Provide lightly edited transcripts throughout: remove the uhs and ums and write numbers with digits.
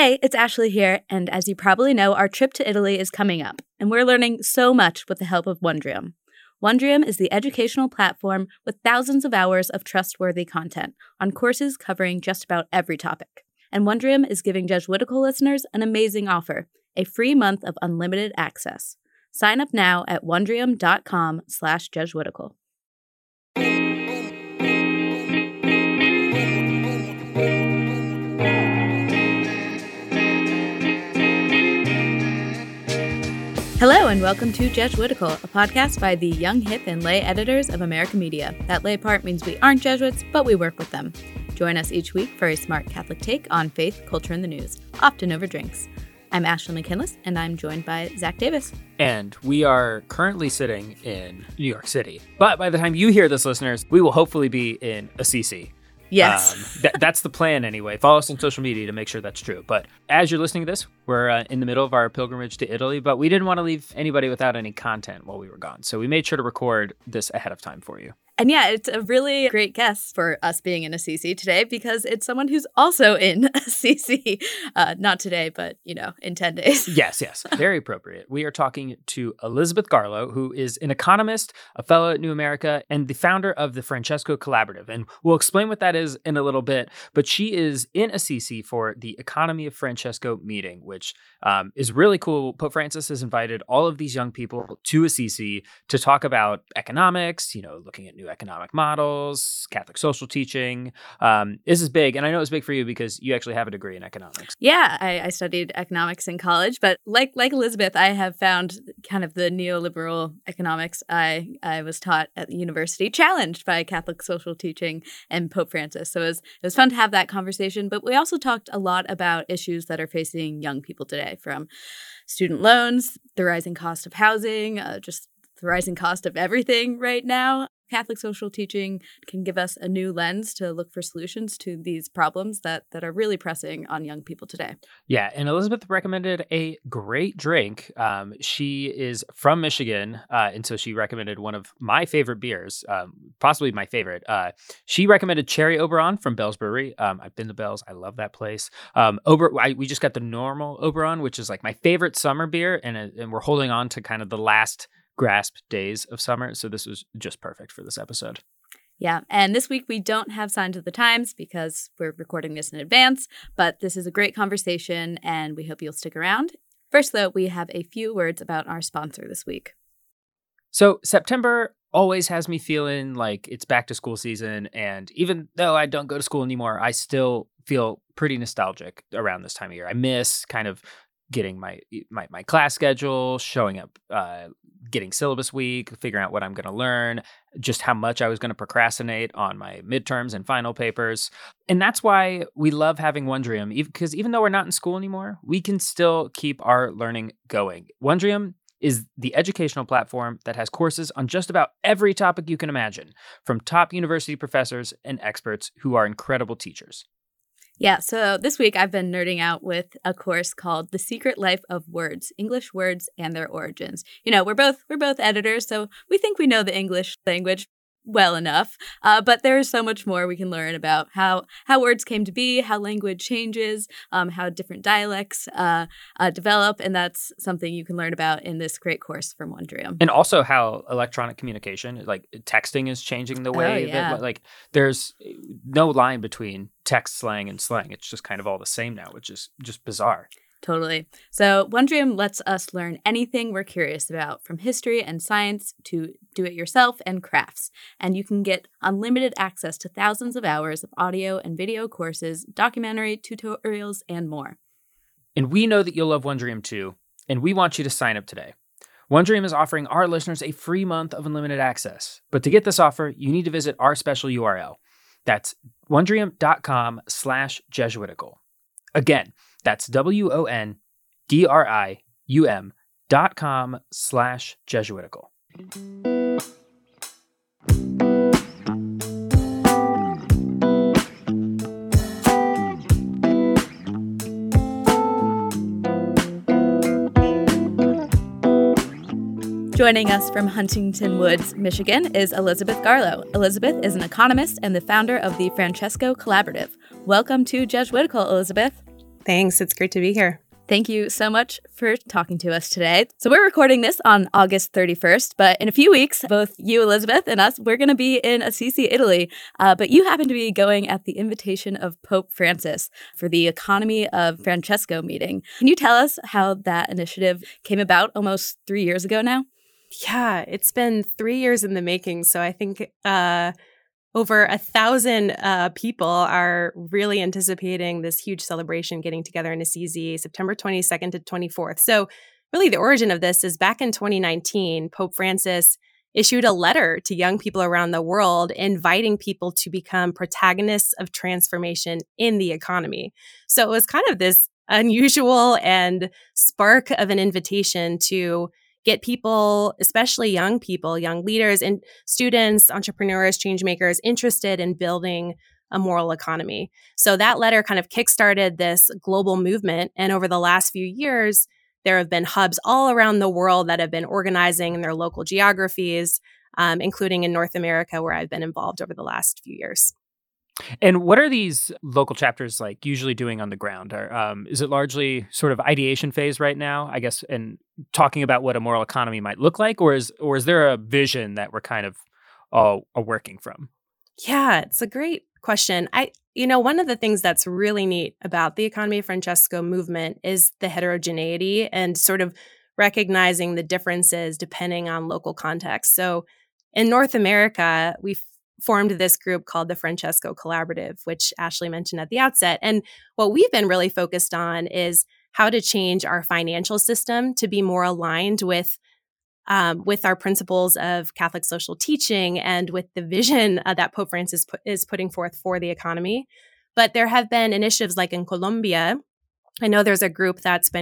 Hey, it's Ashley here, and as you probably know, our trip to Italy is coming up, and we're learning so much with the help of Wondrium. Wondrium is the educational platform with thousands of hours of trustworthy content on courses covering just about every topic. And Wondrium is giving Jesuitical listeners an amazing offer, a free month of unlimited access. Sign up now at wondrium.com/Jesuitical. Hello and welcome to Jesuitical, a podcast by the young, hip, and lay editors of American media. That lay part means we aren't Jesuits, but we work with them. Join us each week for a smart Catholic take on faith, culture, and the news, often over drinks. I'm Ashley McKinless, and I'm joined by Zach Davis. And we are currently sitting in New York City. But by the time you hear this, listeners, we will hopefully be in Assisi. Yes. That's the plan anyway. Follow us on social media to make sure that's true. But as you're listening to this, we're in the middle of our pilgrimage to Italy, but we didn't want to leave anybody without any content while we were gone. So we made sure to record this ahead of time for you. And yeah, it's a really great guest for us being in Assisi today because it's someone who's also in Assisi. Not today, but, in 10 days. Yes. Very appropriate. We are talking to Elizabeth Garlow, who is an economist, a fellow at New America, and the founder of the Francesco Collaborative. And we'll explain what that is in a little bit. But she is in Assisi for the Economy of Francesco meeting, which is really cool. Pope Francis has invited all of these young people to Assisi to talk about economics, looking at new economic models, Catholic social teaching. This is big, and I know it's big for you because you actually have a degree in economics. Yeah, I studied economics in college, but like Elizabeth, I have found kind of the neoliberal economics I was taught at the university challenged by Catholic social teaching and Pope Francis. So it was fun to have that conversation, but we also talked a lot about issues that are facing young people today, from student loans, the rising cost of housing, just the rising cost of everything right now. Catholic social teaching can give us a new lens to look for solutions to these problems that are really pressing on young people today. Yeah, and Elizabeth recommended a great drink. She is from Michigan, and so she recommended one of my favorite beers, possibly my favorite. She recommended Cherry Oberon from Bell's Brewery. I've been to Bell's. I love that place. We just got the normal Oberon, which is like my favorite summer beer, and we're holding on to kind of the last grasp days of summer. So this was just perfect for this episode. Yeah. And this week we don't have Signs of the Times because we're recording this in advance, but this is a great conversation and we hope you'll stick around. First, though, we have a few words about our sponsor this week. So September always has me feeling like it's back to school season. And even though I don't go to school anymore, I still feel pretty nostalgic around this time of year. I miss kind of getting my class schedule, showing up, getting syllabus week, figuring out what I'm going to learn, just how much I was going to procrastinate on my midterms and final papers. And that's why we love having Wondrium, because even though we're not in school anymore, we can still keep our learning going. Wondrium is the educational platform that has courses on just about every topic you can imagine, from top university professors and experts who are incredible teachers. Yeah, so this week I've been nerding out with a course called The Secret Life of Words, English Words and Their Origins. We're both editors, so we think we know the English language well enough, but there's so much more we can learn about how words came to be, how language changes, how different dialects develop, and that's something you can learn about in this great course from Wondrium. And also how electronic communication, like texting, is changing the way that, like, there's no line between text slang and slang. It's just kind of all the same now, which is just bizarre. Totally. So Wondrium lets us learn anything we're curious about, from history and science to do-it-yourself and crafts. And you can get unlimited access to thousands of hours of audio and video courses, documentary, tutorials, and more. And we know that you'll love Wondrium too, and we want you to sign up today. Wondrium is offering our listeners a free month of unlimited access. But to get this offer, you need to visit our special URL. That's wondrium.com/Jesuitical. Again, that's wondrium.com/Jesuitical. Joining us from Huntington Woods, Michigan, is Elizabeth Garlow. Elizabeth is an economist and the founder of the Francesco Collaborative. Welcome to Jesuitical, Elizabeth. Thanks. It's great to be here. Thank you so much for talking to us today. So we're recording this on August 31st, but in a few weeks, both you, Elizabeth, and us, we're going to be in Assisi, Italy. But you happen to be going at the invitation of Pope Francis for the Economy of Francesco meeting. Can you tell us how that initiative came about almost 3 years ago now? Yeah, it's been 3 years in the making. So I think over 1,000 people are really anticipating this huge celebration getting together in Assisi, September 22nd to 24th. So really the origin of this is back in 2019, Pope Francis issued a letter to young people around the world inviting people to become protagonists of transformation in the economy. So it was kind of this unusual and spark of an invitation to get people, especially young people, young leaders and students, entrepreneurs, change makers interested in building a moral economy. So that letter kind of kickstarted this global movement. And over the last few years, there have been hubs all around the world that have been organizing in their local geographies, including in North America, where I've been involved over the last few years. And what are these local chapters like usually doing on the ground? Is it largely sort of ideation phase right now, I guess, and talking about what a moral economy might look like, or is there a vision that we're kind of all are working from? Yeah, it's a great question. One of the things that's really neat about the Economy of Francesco movement is the heterogeneity and sort of recognizing the differences depending on local context. So in North America, we've formed this group called the Francesco Collaborative, which Ashley mentioned at the outset. And what we've been really focused on is how to change our financial system to be more aligned with our principles of Catholic social teaching and with the vision that Pope Francis is putting forth for the economy. But there have been initiatives like in Colombia. I know there's a group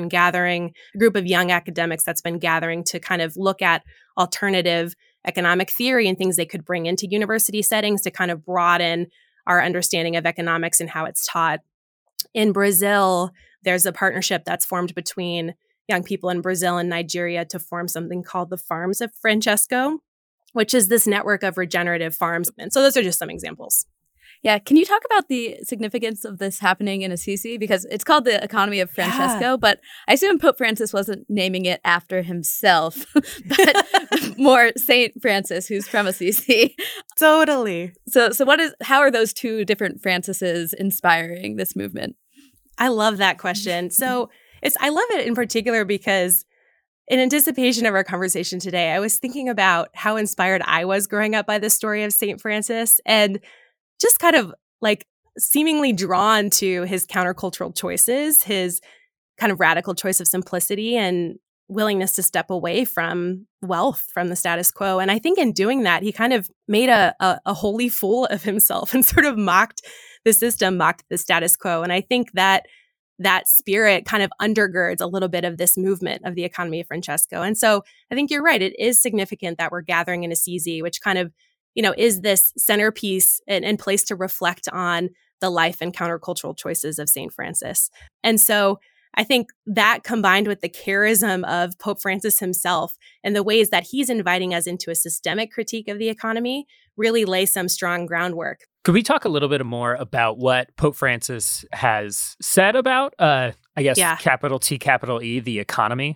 a group of young academics that's been gathering to kind of look at alternative economic theory and things they could bring into university settings to kind of broaden our understanding of economics and how it's taught. In Brazil, there's a partnership that's formed between young people in Brazil and Nigeria to form something called the Farms of Francesco, which is this network of regenerative farms. And so those are just some examples. Yeah. Can you talk about the significance of this happening in Assisi? Because it's called the Economy of Francesco, but I assume Pope Francis wasn't naming it after himself, but more Saint Francis, who's from Assisi. Totally. So how are those two different Francises inspiring this movement? I love that question. So I love it in particular because in anticipation of our conversation today, I was thinking about how inspired I was growing up by the story of Saint Francis and just kind of like seemingly drawn to his countercultural choices, his kind of radical choice of simplicity and willingness to step away from wealth, from the status quo. And I think in doing that, he kind of made a holy fool of himself and sort of mocked the system, mocked the status quo. And I think that spirit kind of undergirds a little bit of this movement of the Economy of Francesco. And so I think you're right. It is significant that we're gathering in Assisi, which kind of is this centerpiece and place to reflect on the life and countercultural choices of St. Francis. And so I think that combined with the charism of Pope Francis himself and the ways that he's inviting us into a systemic critique of the economy really lay some strong groundwork. Could we talk a little bit more about what Pope Francis has said about, capital T, capital E, the economy?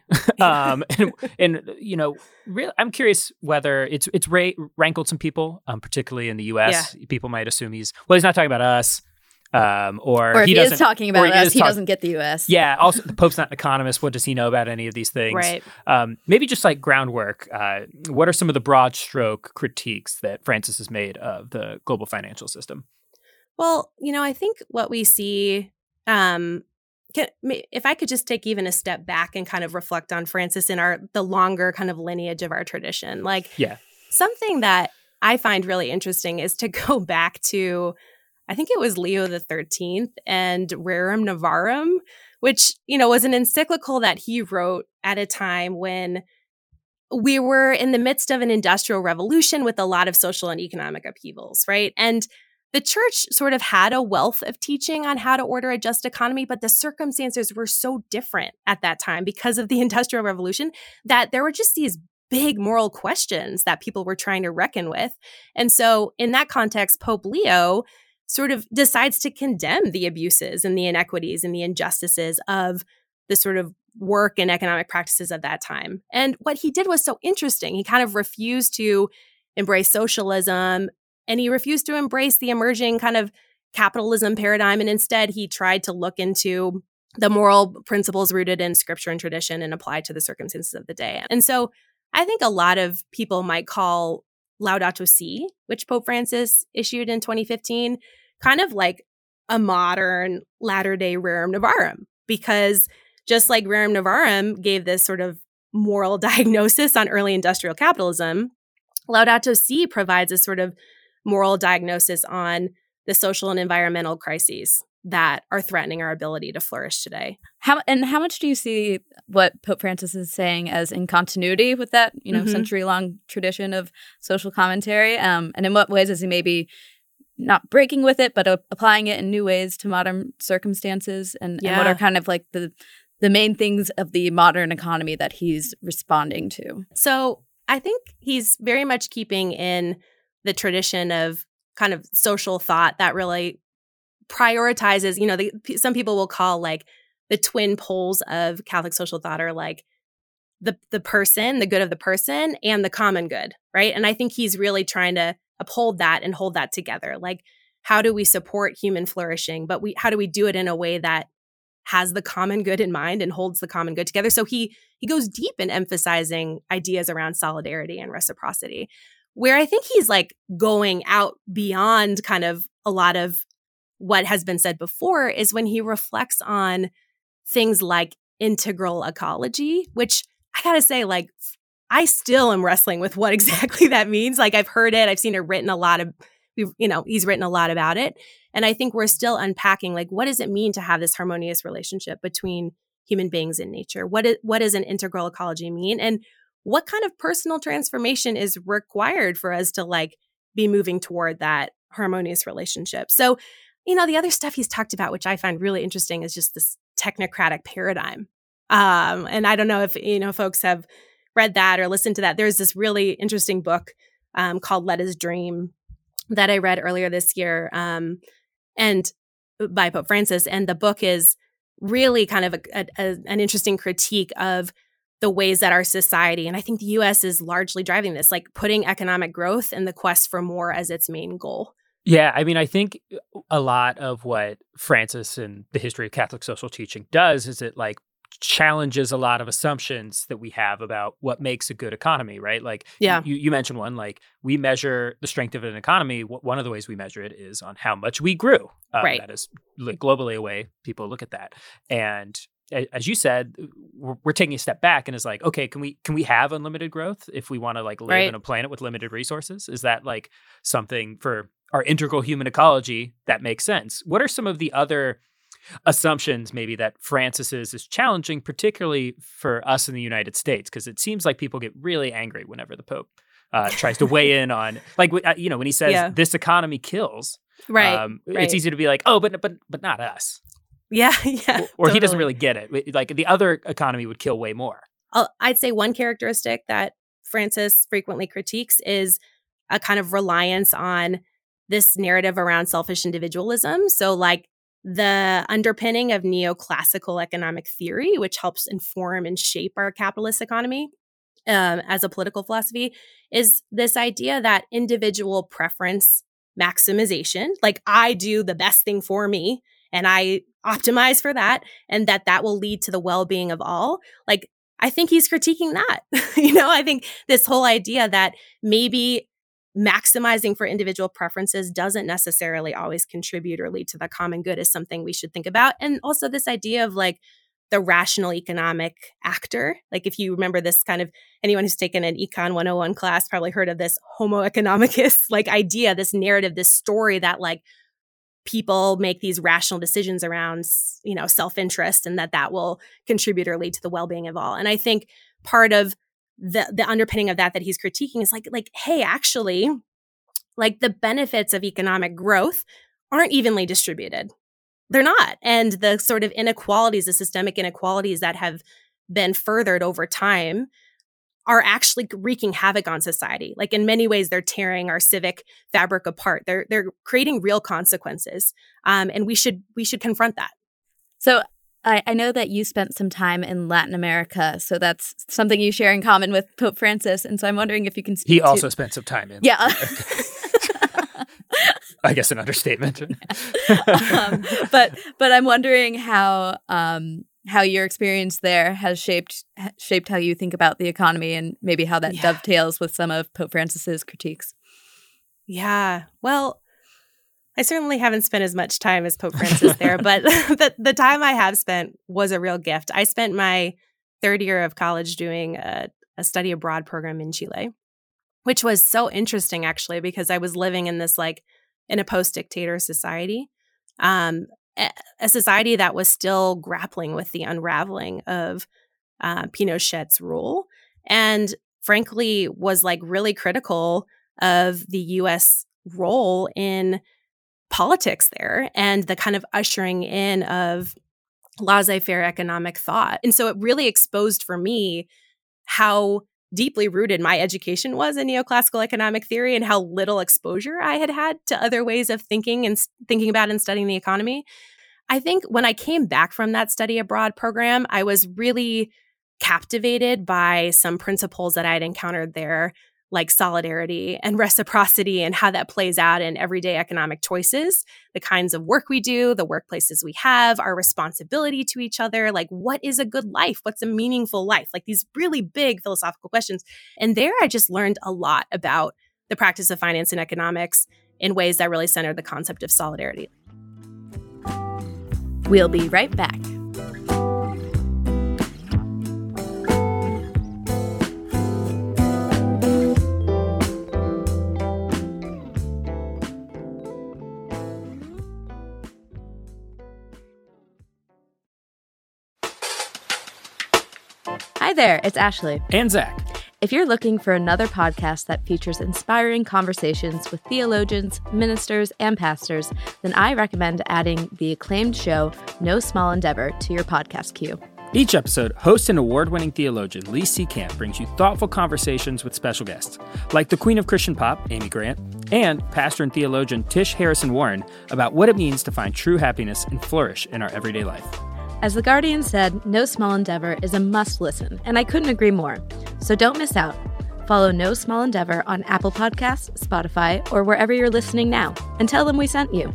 Really, I'm curious whether it's rankled some people, particularly in the U.S. Yeah. People might assume he's not talking about us. Or if he is talking about us, he doesn't get the U.S. Yeah. Also, the Pope's not an economist. What does he know about any of these things? Right. Maybe just like groundwork. What are some of the broad stroke critiques that Francis has made of the global financial system? Well, I think what we see, if I could just take even a step back and kind of reflect on Francis in the longer kind of lineage of our tradition, something that I find really interesting is to go back to, I think it was Leo XIII and Rerum Novarum, which, was an encyclical that he wrote at a time when we were in the midst of an industrial revolution with a lot of social and economic upheavals, right? And the church sort of had a wealth of teaching on how to order a just economy, but the circumstances were so different at that time because of the Industrial Revolution that there were just these big moral questions that people were trying to reckon with. And so in that context, Pope Leo sort of decides to condemn the abuses and the inequities and the injustices of the sort of work and economic practices of that time. And what he did was so interesting. He kind of refused to embrace socialism, and he refused to embrace the emerging kind of capitalism paradigm. And instead, he tried to look into the moral principles rooted in scripture and tradition and applied to the circumstances of the day. And so I think a lot of people might call Laudato Si, which Pope Francis issued in 2015, kind of like a modern latter-day Rerum Novarum, because just like Rerum Novarum gave this sort of moral diagnosis on early industrial capitalism, Laudato Si provides a sort of moral diagnosis on the social and environmental crises that are threatening our ability to flourish today. How much do you see what Pope Francis is saying as in continuity with that, century-long tradition of social commentary? And in what ways is he maybe not breaking with it, but applying it in new ways to modern circumstances? And what are kind of like the main things of the modern economy that he's responding to? So I think he's very much keeping in the tradition of kind of social thought that really prioritizes, some people will call like the twin poles of Catholic social thought are like the person, the good of the person, and the common good, right? And I think he's really trying to uphold that and hold that together. Like, how do we support human flourishing, but how do we do it in a way that has the common good in mind and holds the common good together? So he goes deep in emphasizing ideas around solidarity and reciprocity, where I think he's like going out beyond kind of a lot of what has been said before is when he reflects on things like integral ecology, which I gotta say, like, I still am wrestling with what exactly that means. Like, I've heard it, I've seen it written he's written a lot about it. And I think we're still unpacking, like, what does it mean to have this harmonious relationship between human beings and nature? What does an integral ecology mean? And what kind of personal transformation is required for us to like be moving toward that harmonious relationship? So, the other stuff he's talked about, which I find really interesting, is just this technocratic paradigm. And I don't know if, folks have read that or listened to that. There's this really interesting book called Let Us Dream that I read earlier this year and by Pope Francis. And the book is really kind of an interesting critique of the ways that our society, and I think the U.S. is largely driving this, like putting economic growth and the quest for more as its main goal. Yeah, I mean, I think a lot of what Francis and the history of Catholic social teaching does is it like challenges a lot of assumptions that we have about what makes a good economy, right? Like, you mentioned one, like we measure the strength of an economy. One of the ways we measure it is on how much we grew. Right. That is like globally a way people look at that. And as you said, we're taking a step back and it's like, okay, can we have unlimited growth if we want to like live in a planet with limited resources? Is that like something for our integral human ecology that makes sense? What are some of the other assumptions maybe that Francis is challenging, particularly for us in the United States? Because it seems like people get really angry whenever the Pope tries to weigh in on, like, when he says this economy kills, right. It's easy to be like, oh, but not us. Yeah. Or he doesn't really get it. Like the other economy would kill way more. I'd say one characteristic that Francis frequently critiques is a kind of reliance on this narrative around selfish individualism. So like the underpinning of neoclassical economic theory, which helps inform and shape our capitalist economy as a political philosophy, is this idea that individual preference maximization, like I do the best thing for me and I optimize for that, and that will lead to the well-being of all. Like, I think he's critiquing that. I think this whole idea that maybe maximizing for individual preferences doesn't necessarily always contribute or lead to the common good is something we should think about. And also this idea of like the rational economic actor. Like, if you remember this kind of, anyone who's taken an Econ 101 class probably heard of this Homo economicus like idea, this narrative, this story that like people make these rational decisions around, self-interest, and that will contribute or lead to the well-being of all. And I think part of the underpinning of that he's critiquing is like, hey, actually, like the benefits of economic growth aren't evenly distributed. They're not. And the sort of inequalities, the systemic inequalities that have been furthered over time are actually wreaking havoc on society. Like in many ways, they're tearing our civic fabric apart. They're creating real consequences, and we should confront that. So I know that you spent some time in Latin America, so that's something you share in common with Pope Francis. And so I'm wondering if you can speak. He also spent some time in. Yeah. I guess an understatement. But I'm wondering how your experience there has shaped how you think about the economy, and maybe how that dovetails with some of Pope Francis's critiques. Yeah. Well, I certainly haven't spent as much time as Pope Francis there, but the time I have spent was a real gift. I spent my third year of college doing a study abroad program in Chile, which was so interesting, actually, because I was living in this in a post-dictator society, a society that was still grappling with the unraveling of Pinochet's rule, and frankly was really critical of the U.S. role in politics there and the kind of ushering in of laissez-faire economic thought. And so it really exposed for me how deeply rooted my education was in neoclassical economic theory and how little exposure I had had to other ways of thinking about and studying the economy. I think when I came back from that study abroad program, I was really captivated by some principles that I had encountered there, like solidarity and reciprocity, and how that plays out in everyday economic choices, the kinds of work we do, the workplaces we have, our responsibility to each other, what is a good life? What's a meaningful life? These really big philosophical questions. And there I just learned a lot about the practice of finance and economics in ways that really centered the concept of solidarity. We'll be right back. Hi there, it's Ashley. And Zach. If you're looking for another podcast that features inspiring conversations with theologians, ministers, and pastors, then I recommend adding the acclaimed show No Small Endeavor to your podcast queue. Each episode, host and award-winning theologian Lee C. Camp brings you thoughtful conversations with special guests, like the Queen of Christian Pop, Amy Grant, and pastor and theologian Tish Harrison Warren about what it means to find true happiness and flourish in our everyday life. As The Guardian said, No Small Endeavor is a must-listen, and I couldn't agree more. So don't miss out. Follow No Small Endeavor on Apple Podcasts, Spotify, or wherever you're listening now, and tell them we sent you.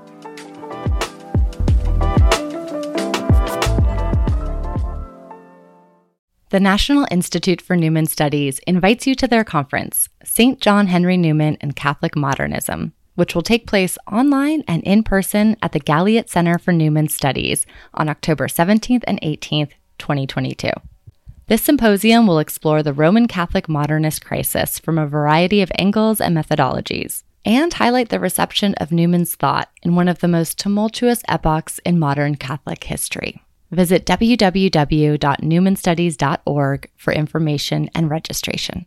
The National Institute for Newman Studies invites you to their conference, St. John Henry Newman and Catholic Modernism, which will take place online and in person at the Galliot Center for Newman Studies on October 17th and 18th, 2022. This symposium will explore the Roman Catholic modernist crisis from a variety of angles and methodologies, and highlight the reception of Newman's thought in one of the most tumultuous epochs in modern Catholic history. Visit www.newmanstudies.org for information and registration.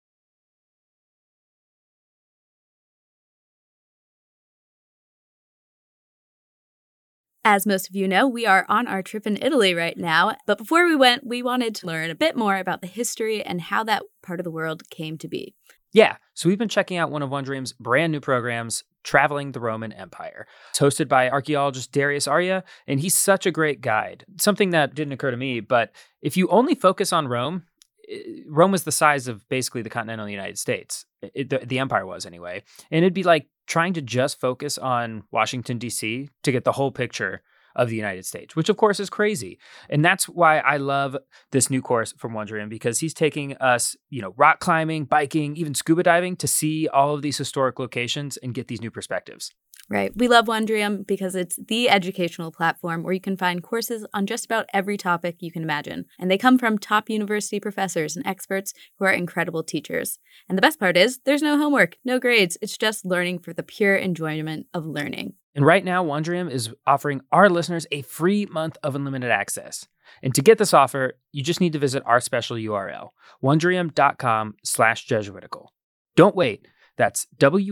As most of you know, we are on our trip in Italy right now. But before we went, we wanted to learn a bit more about the history and how that part of the world came to be. Yeah, so we've been checking out one of Wondrium's brand new programs, Traveling the Roman Empire. It's hosted by archaeologist Darius Arya, and he's such a great guide. Something that didn't occur to me, but if you only focus on Rome, Rome was the size of basically the continental United States. The empire was anyway. And it'd be like trying to just focus on Washington, D.C. to get the whole picture of the United States, which of course is crazy. And that's why I love this new course from Wondrium, because he's taking us, rock climbing, biking, even scuba diving to see all of these historic locations and get these new perspectives. Right. We love Wondrium because it's the educational platform where you can find courses on just about every topic you can imagine. And they come from top university professors and experts who are incredible teachers. And the best part is there's no homework, no grades. It's just learning for the pure enjoyment of learning. And right now, Wondrium is offering our listeners a free month of unlimited access. And to get this offer, you just need to visit our special URL, wondrium.com/Jesuitical. Don't wait. That's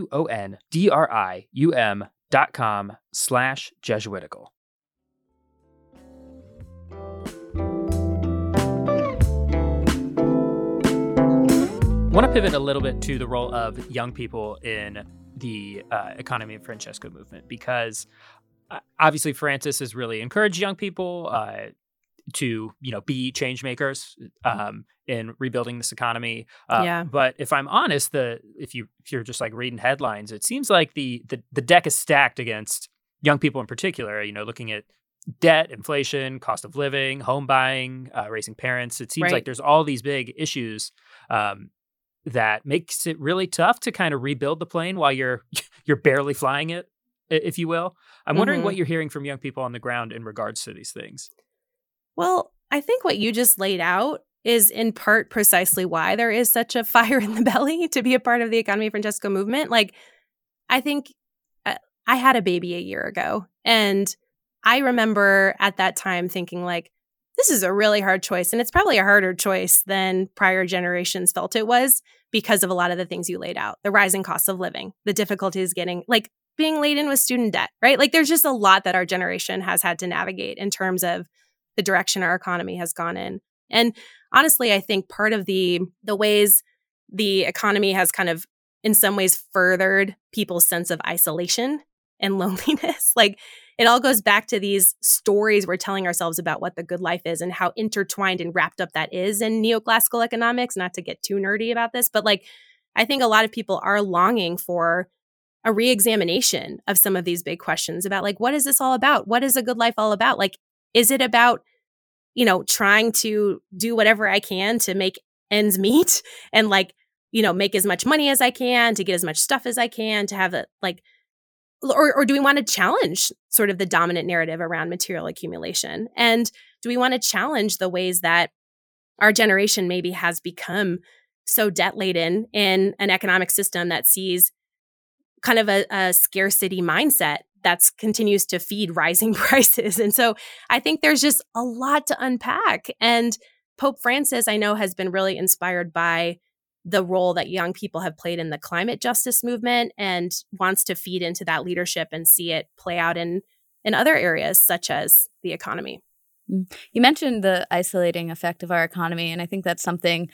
wondrium.com/Jesuitical. want to pivot a little bit to the role of young people in the Economy of Francesco movement, because obviously Francis has really encouraged young people to be change makers in rebuilding this economy. But if I'm honest, if you're just like reading headlines, it seems like the deck is stacked against young people in particular. Looking at debt, inflation, cost of living, home buying, raising parents. It seems like there's all these big issues that makes it really tough to kind of rebuild the plane while you're barely flying it, if you will. I'm wondering what you're hearing from young people on the ground in regards to these things. Well, I think what you just laid out is in part precisely why there is such a fire in the belly to be a part of the Economy of Francesco movement. Like, I think I had a baby a year ago, and I remember at that time thinking like, this is a really hard choice. And it's probably a harder choice than prior generations felt it was because of a lot of the things you laid out. The rising cost of living, the difficulties getting, like, being laden with student debt, right? Like, there's just a lot that our generation has had to navigate in terms of the direction our economy has gone in. And honestly, I think part of the ways the economy has kind of, in some ways, furthered people's sense of isolation and loneliness. Like, it all goes back to these stories we're telling ourselves about what the good life is and how intertwined and wrapped up that is in neoclassical economics. Not to get too nerdy about this, but like, I think a lot of people are longing for a reexamination of some of these big questions about like, what is this all about? What is a good life all about? Like, is it about, trying to do whatever I can to make ends meet and like, make as much money as I can, to get as much stuff as I can, to have it like, or do we want to challenge sort of the dominant narrative around material accumulation? And do we want to challenge the ways that our generation maybe has become so debt laden in an economic system that sees kind of a scarcity mindset that continues to feed rising prices? And so I think there's just a lot to unpack. And Pope Francis, I know, has been really inspired by the role that young people have played in the climate justice movement and wants to feed into that leadership and see it play out in other areas, such as the economy. You mentioned the isolating effect of our economy, and I think that's something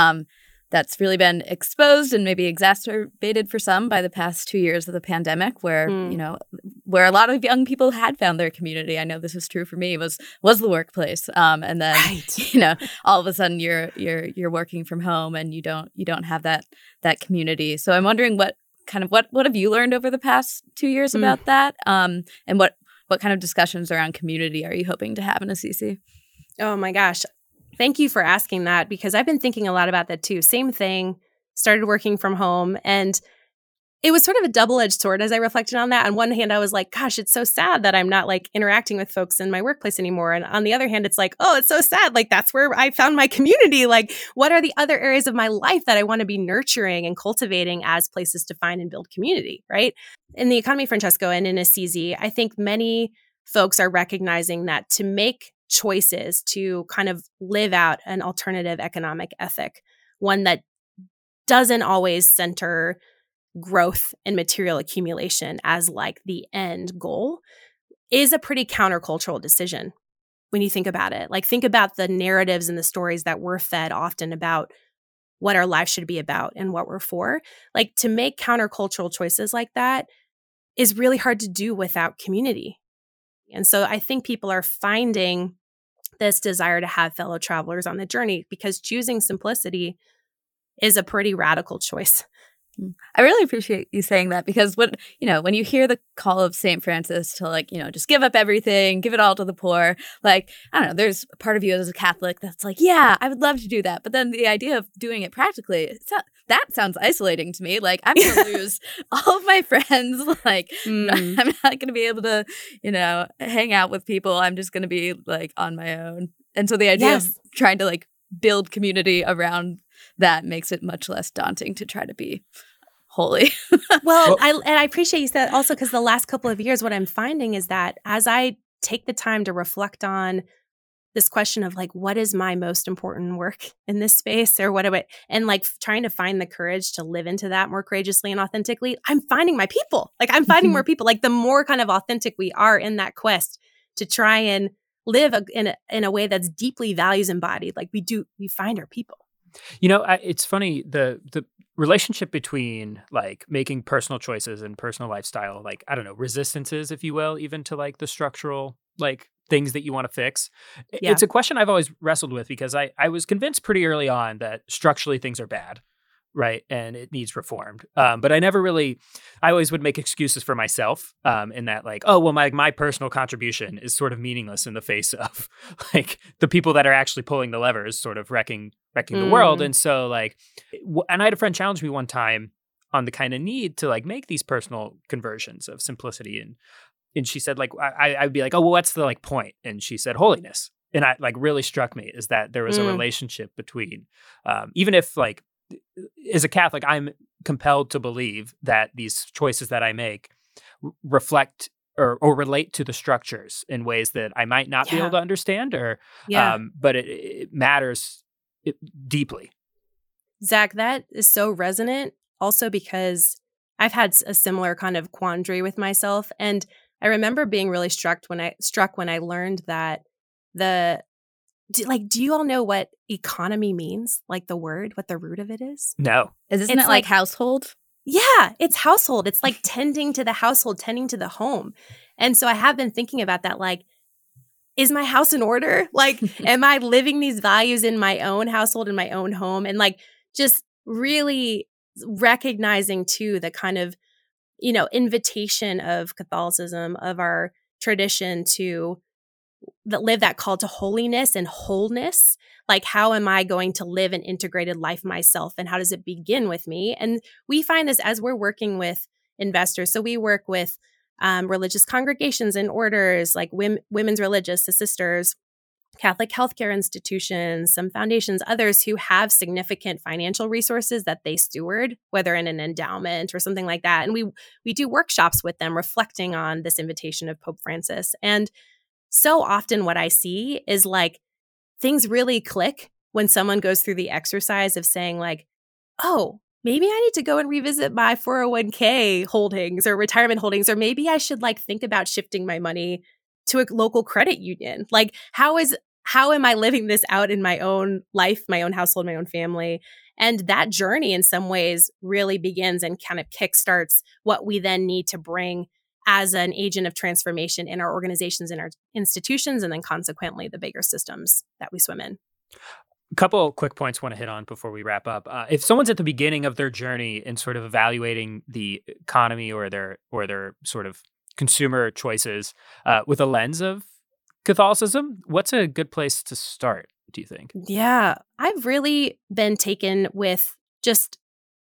that's really been exposed and maybe exacerbated for some by the past 2 years of the pandemic, where where a lot of young people had found their community. I know this is true for me. Was the workplace, and then all of a sudden you're working from home and you don't have that community. So I'm wondering what have you learned over the past 2 years about that, and what kind of discussions around community are you hoping to have in Assisi? Oh my gosh. Thank you for asking that, because I've been thinking a lot about that too. Same thing, started working from home, and it was sort of a double-edged sword as I reflected on that. On one hand, I was like, gosh, it's so sad that I'm not like interacting with folks in my workplace anymore. And on the other hand, it's like, oh, it's so sad. Like, that's where I found my community. Like, what are the other areas of my life that I want to be nurturing and cultivating as places to find and build community, right? In the Economy of Francesco and in Assisi, I think many folks are recognizing that to make choices to kind of live out an alternative economic ethic, one that doesn't always center growth and material accumulation as like the end goal, is a pretty countercultural decision when you think about it. Like, think about the narratives and the stories that we're fed often about what our life should be about and what we're for. Like, to make countercultural choices like that is really hard to do without community. And so I think people are finding this desire to have fellow travelers on the journey, because choosing simplicity is a pretty radical choice. I really appreciate you saying that, because when you hear the call of St. Francis to just give up everything, give it all to the poor, like, I don't know, there's a part of you as a Catholic that's like, yeah, I would love to do that. But then the idea of doing it practically, that sounds isolating to me. Like, I'm going to lose all of my friends. Like, I'm not going to be able to, hang out with people. I'm just going to be like on my own. And so the idea of trying to like build community around that makes it much less daunting to try to be holy. Well, I appreciate you said that also, because the last couple of years, what I'm finding is that as I take the time to reflect on this question of like, what is my most important work in this space, or what do I, and like trying to find the courage to live into that more courageously and authentically, I'm finding my people. Like, I'm finding more people. Like, the more kind of authentic we are in that quest to try and live in a way that's deeply values embodied, like we find our people. It's funny, the relationship between like making personal choices and personal lifestyle, like, I don't know, resistances, if you will, even to like the structural like things that you want to fix. Yeah. It's a question I've always wrestled with because I was convinced pretty early on that structurally things are bad. Right. And it needs reformed. But I always would make excuses for myself in that like, oh, well, my personal contribution is sort of meaningless in the face of like the people that are actually pulling the levers sort of wrecking the world. And so like, and I had a friend challenge me one time on the kind of need to like make these personal conversions of simplicity. And she said like, I'd be like, oh, well, what's the like point? And she said holiness. And I like really struck me is that there was a relationship between, even if like, as a Catholic, I'm compelled to believe that these choices that I make reflect or relate to the structures in ways that I might not be able to understand, but it matters deeply. Zach, that is so resonant. Also, because I've had a similar kind of quandary with myself, and I remember being really struck when I learned that do you all know what economy means? Like the word, what the root of it is? No. Isn't it like household? Yeah, it's household. It's like tending to the household, tending to the home. And so I have been thinking about that, like, is my house in order? Like, am I living these values in my own household, in my own home? And like, just really recognizing too the kind of, invitation of Catholicism, of our tradition to live that call to holiness and wholeness. Like, how am I going to live an integrated life myself? And how does it begin with me? And we find this as we're working with investors. So we work with religious congregations and orders like women's religious, the sisters, Catholic healthcare institutions, some foundations, others who have significant financial resources that they steward, whether in an endowment or something like that. And we do workshops with them reflecting on this invitation of Pope Francis. And so often what I see is like things really click when someone goes through the exercise of saying like, oh, maybe I need to go and revisit my 401k holdings or retirement holdings, or maybe I should like think about shifting my money to a local credit union. Like, how am I living this out in my own life, my own household, my own family? And that journey in some ways really begins and kind of kickstarts what we then need to bring as an agent of transformation in our organizations, in our institutions, and then consequently the bigger systems that we swim in. A couple quick points I want to hit on before we wrap up. If someone's at the beginning of their journey in sort of evaluating the economy or their sort of consumer choices with a lens of Catholicism, what's a good place to start, do you think? Yeah, I've really been taken with just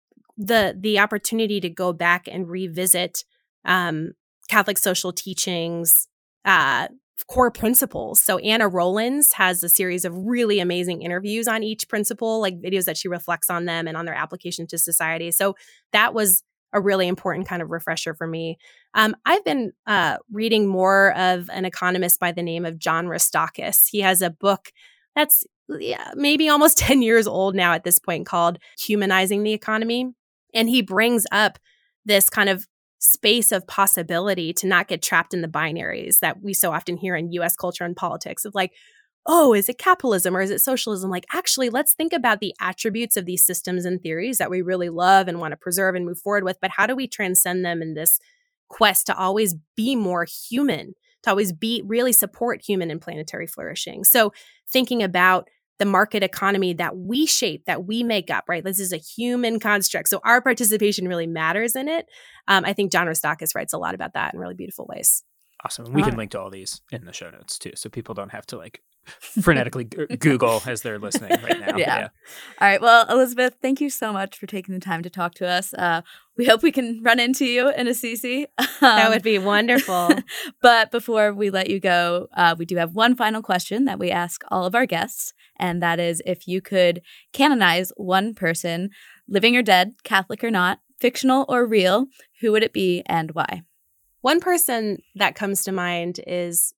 the opportunity to go back and revisit Catholic social teachings, core principles. So Anna Rollins has a series of really amazing interviews on each principle, like videos that she reflects on them and on their application to society. So that was a really important kind of refresher for me. I've been reading more of an economist by the name of John Rostakis. He has a book that's maybe almost 10 years old now at this point called Humanizing the Economy. And he brings up this kind of space of possibility to not get trapped in the binaries that we so often hear in US culture and politics of like, oh, is it capitalism or is it socialism? Like, actually, let's think about the attributes of these systems and theories that we really love and want to preserve and move forward with. But how do we transcend them in this quest to always be more human, to always really support human and planetary flourishing? So thinking about the market economy that we shape, that we make up, right? This is a human construct. So our participation really matters in it. I think John Rostakis writes a lot about that in really beautiful ways. Awesome. We can link to all these in the show notes too, so people don't have to like frenetically Google as they're listening right now. Yeah. All right. Well, Elizabeth, thank you so much for taking the time to talk to us. We hope we can run into you in Assisi. That would be wonderful. But before we let you go, we do have one final question that we ask all of our guests. And that is, if you could canonize one person, living or dead, Catholic or not, fictional or real, who would it be and why? One person that comes to mind is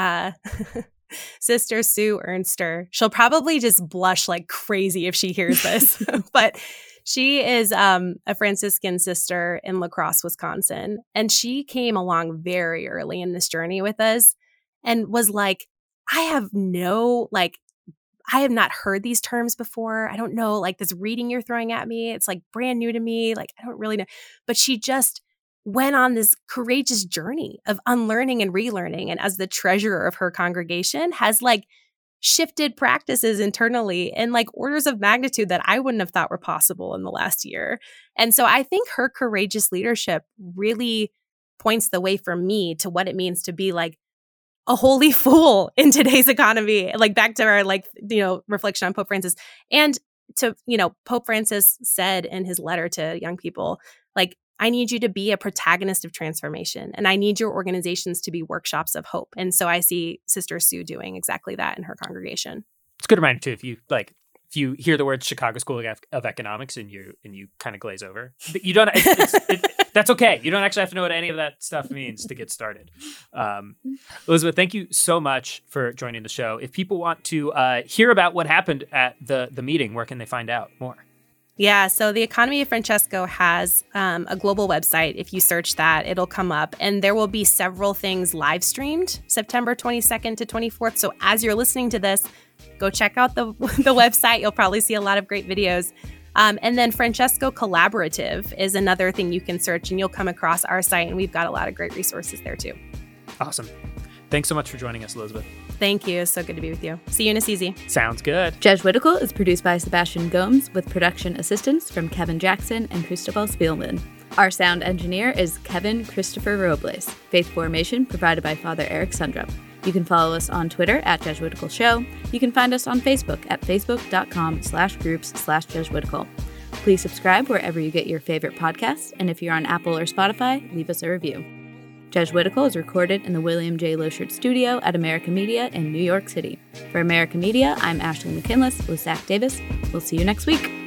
Sister Sue Ernster. She'll probably just blush like crazy if she hears this, but she is a Franciscan sister in La Crosse, Wisconsin. And she came along very early in this journey with us and was like, I have no I have not heard these terms before. I don't know, like this reading you're throwing at me, it's like brand new to me. Like, I don't really know. But she just went on this courageous journey of unlearning and relearning. And as the treasurer of her congregation, has like shifted practices internally in like orders of magnitude that I wouldn't have thought were possible in the last year. And so I think her courageous leadership really points the way for me to what it means to be like a holy fool in today's economy. Like back to our reflection on Pope Francis. And to, Pope Francis said in his letter to young people, like, I need you to be a protagonist of transformation, and I need your organizations to be workshops of hope. And so I see Sister Sue doing exactly that in her congregation. It's a good reminder too. If you hear the word Chicago School of Economics and you kind of glaze over, you don't. That's okay. You don't actually have to know what any of that stuff means to get started. Elizabeth, thank you so much for joining the show. If people want to hear about what happened at the meeting, where can they find out more? Yeah, so the Economy of Francesco has a global website. If you search that, it'll come up. And there will be several things live streamed September 22nd to 24th. So as you're listening to this, go check out the website. You'll probably see a lot of great videos. And then Francesco Collaborative is another thing you can search, and you'll come across our site. And we've got a lot of great resources there too. Awesome. Thanks so much for joining us, Elizabeth. Thank you. So good to be with you. See you in Assisi. Sounds good. Jesuitical is produced by Sebastian Gomes with production assistance from Kevin Jackson and Cristobal Spielman. Our sound engineer is Kevin Christopher Robles. Faith Formation provided by Father Eric Sundrup. You can follow us on Twitter at Jesuitical Show. You can find us on Facebook at facebook.com/groups/Jesuitical. Please subscribe wherever you get your favorite podcasts. And if you're on Apple or Spotify, leave us a review. Jesuitical is recorded in the William J. Loschert Studio at America Media in New York City. For America Media, I'm Ashley McKinless with Zach Davis. We'll see you next week.